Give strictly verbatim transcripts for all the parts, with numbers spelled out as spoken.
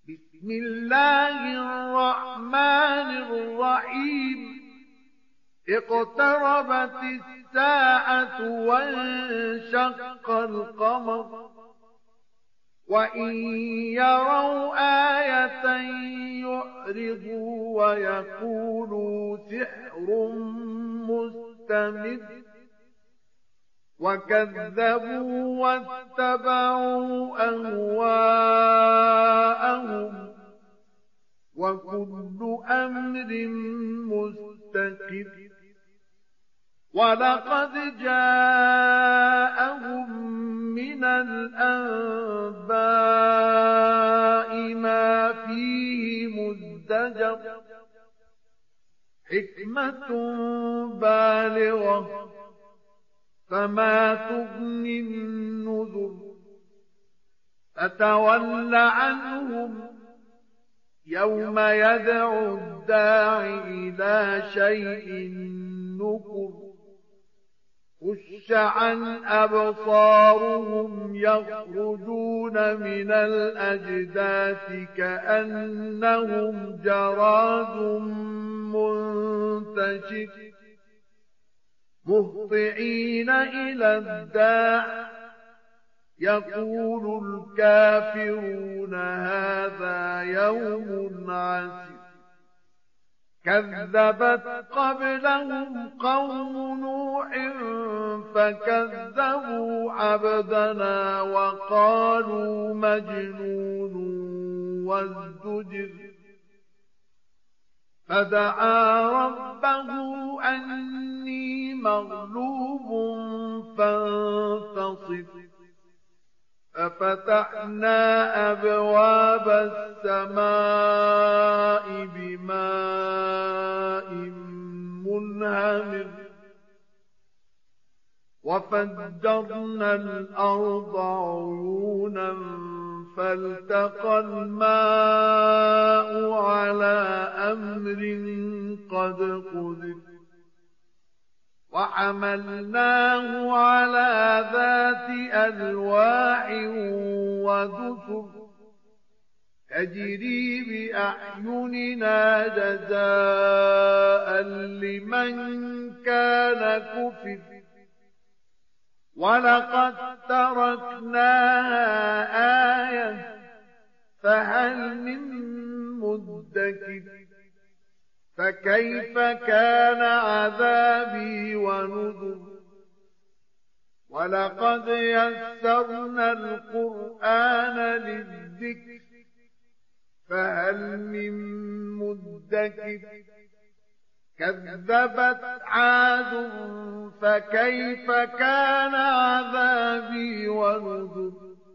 بسم الله الرحمن الرحيم اقتربت الساعة وانشق القمر وإن يروا آية يعرضوا ويقولوا سحر مستمر وكذبوا واتبعوا أهواءهم وكل أمر مستقر ولقد جاءهم من الأنباء ما فيه مزدجر حكمة بالغة فما تغني النذر فتول عنهم يوم يدعو الداعي إلى شيء نكر خش عن أبصارهم يخرجون من الأجداث كأنهم جراد منتشر مهطعين إلى الداع يقول الكافرون هذا يوم عسر كذبت قبلهم قوم نوح فكذبوا عبدنا وقالوا مجنون وازدجر فدعا ربه أني مغلوب فانتصر ففتحنا أبواب السماء بماء منهمر وفجرنا الأرض عيونا فالتقى الماء على أمر قد قدر وحملناه على ذات ألواح ودسر تجري بأعيننا جزاء لمن كان كفر ولقد تركناها آية فهل من مدكر فكيف كان عذابي ونذر ولقد يسرنا القرآن للذكر فهل من مدكر كذبت عاد فكيف كان عذابي ونذر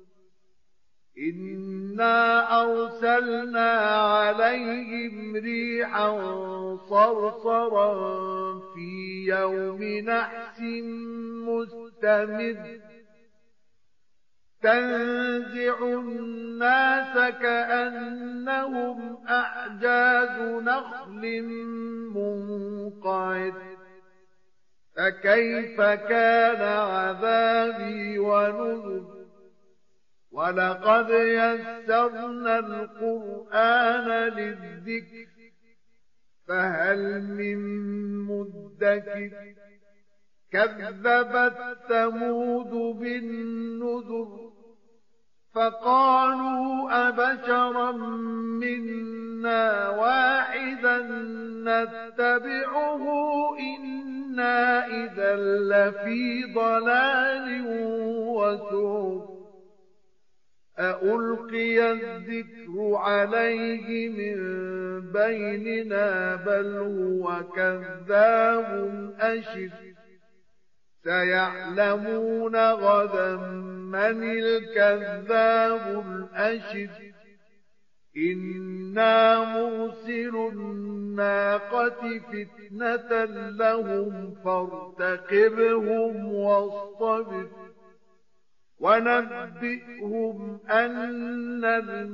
إنا أرسلنا عليهم ريحا صرصرا في يوم نحس مستمر تنزع الناس كأنهم أعجاز نخل منقعر فكيف كان عذابي ونذر ولقد يسرنا القرآن للذكر فهل من مدكر كذبت ثمود بالنذر فقالوا أبشرا منا واحدا نتبعه إنا إذا لفي ضلال وسعر أألقي الذكر عليه من بيننا بل هو كذاب أشر سيعلمون غدا من الكذاب الأشر إنا مرسل الناقة فتنة لهم فارتقبهم واصطبر ونبئهم أن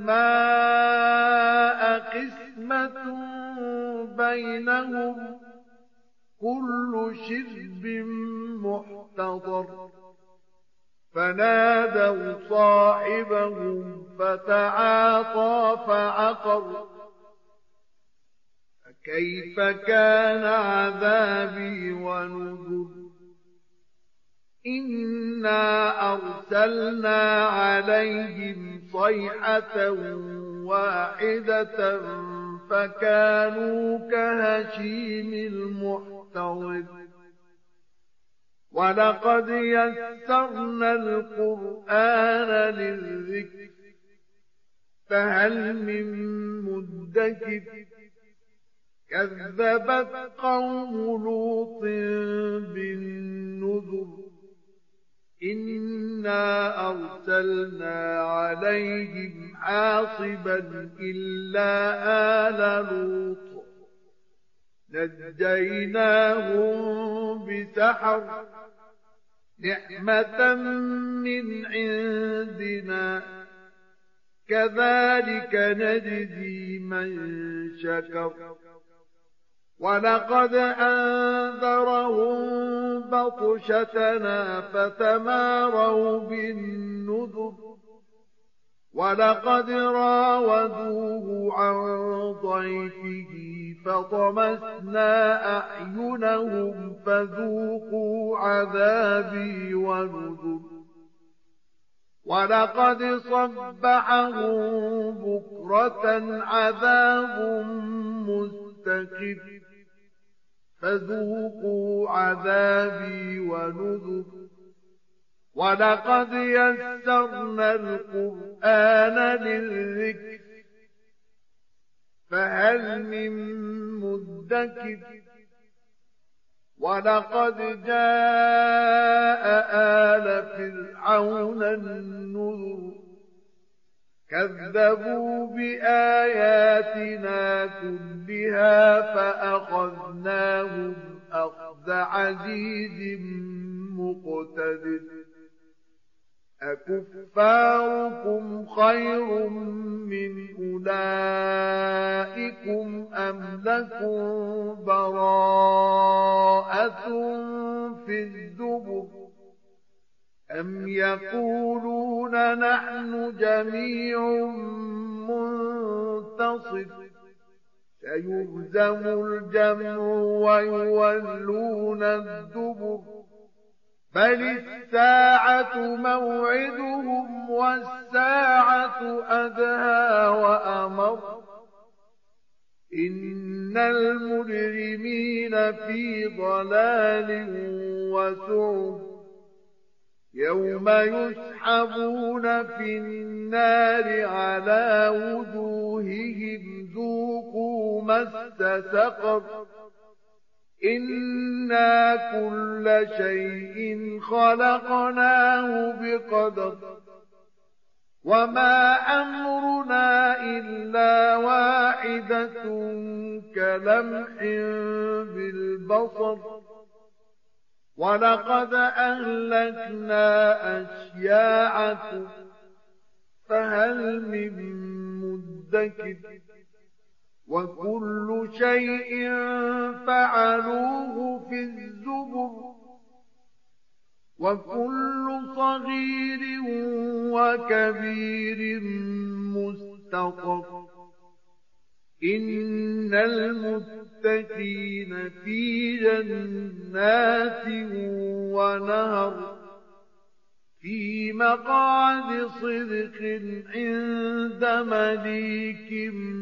الماء قسمة بينهم كل شرب محتضر فنادوا صاحبهم فتعاطى فعقر فكيف كان عذابي ونذر إنا أرسلنا عليهم صيحة واحدة فكانوا كهشيم المحتضر ولقد يسرنا القرآن للذكر فهل من مدكر كذبت قوم لوط بالنذر إنا أرسلنا عليهم حاصبا إلا آل لوط نجيناهم بسحر نعمة من عندنا كذلك نجزي من شكر ولقد أنذرهم بطشتنا فتماروا بالنذر ولقد راودوه عن ضيفه فطمسنا أعينهم فذوقوا عذابي ونذر ولقد صبحهم بكرة عذاب مستقر فذوقوا عذابي ونذر ولقد يسرنا القرآن للذكر فهل من مدكر ولقد جاء آل فرعون النذر كذبوا بآياتنا كلها فأخذناهم أخذ عزيز مقتدر أكفاركم خير من أولئكم أم لكم براءة في الزبر أم يقولون نحن جميع منتصر سيهزم الجمع ويولون الدبر بل الساعة موعدهم والساعة أدهى وأمر إن المجرمين في ضلال وسعر يوم يسحبون في النار على وجوههم ذوقوا مس سقر إنا كل شيء خلقناه بقدر وما أمرنا إلا واحدة كلمح بالبصر ولقد أهلكنا أشياعكم فهل من مدكر وكل شيء فعلوه في الزبر وكل صغير وكبير مستطر إن المتقين في جنات ونهر في مقعد صدق عند مليك